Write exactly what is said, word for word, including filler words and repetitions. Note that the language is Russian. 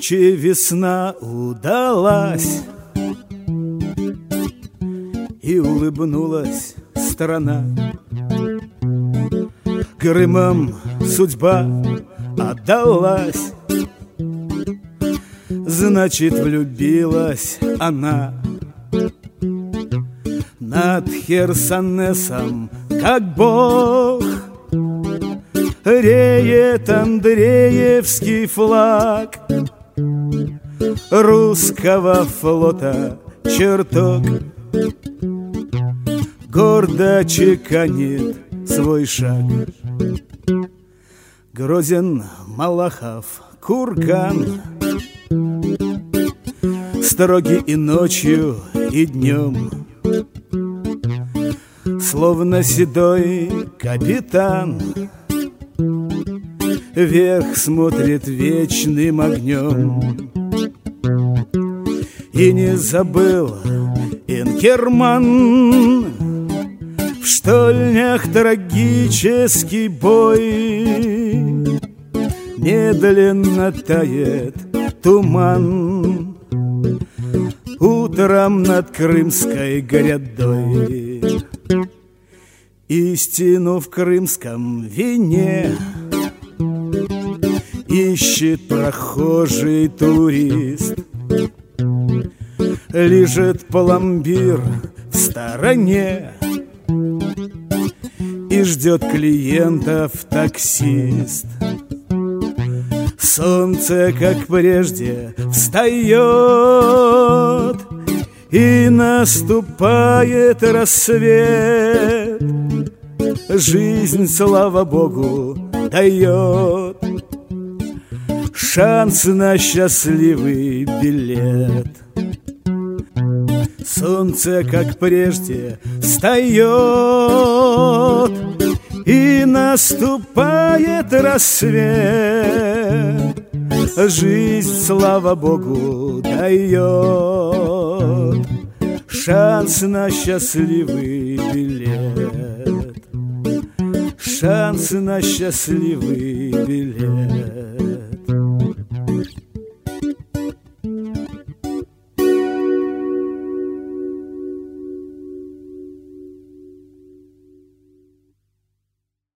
Нынче весна удалась, и улыбнулась страна. Грымом судьба отдалась, значит, влюбилась она. Над Херсонесом, как бог, реет Андреевский флаг русского флота чертог. Гордо чеканит свой шаг. Грозен, Малахов, Курган, строгий и ночью, и днем, словно седой капитан, вверх смотрит вечным огнем. И не забыл Инкерман в штольнях трагический бой. Медленно тает туман утром над Крымской грядой. Истину в крымском вине ищет прохожий турист. Лежит пломбир в стороне и ждет клиентов таксист. Солнце, как прежде, встает, и наступает рассвет. Жизнь, слава Богу, дает шанс на счастливый билет. Солнце, как прежде, встает, и наступает рассвет. Жизнь, слава Богу, дает шанс на счастливый билет. Шанс на счастливый билет.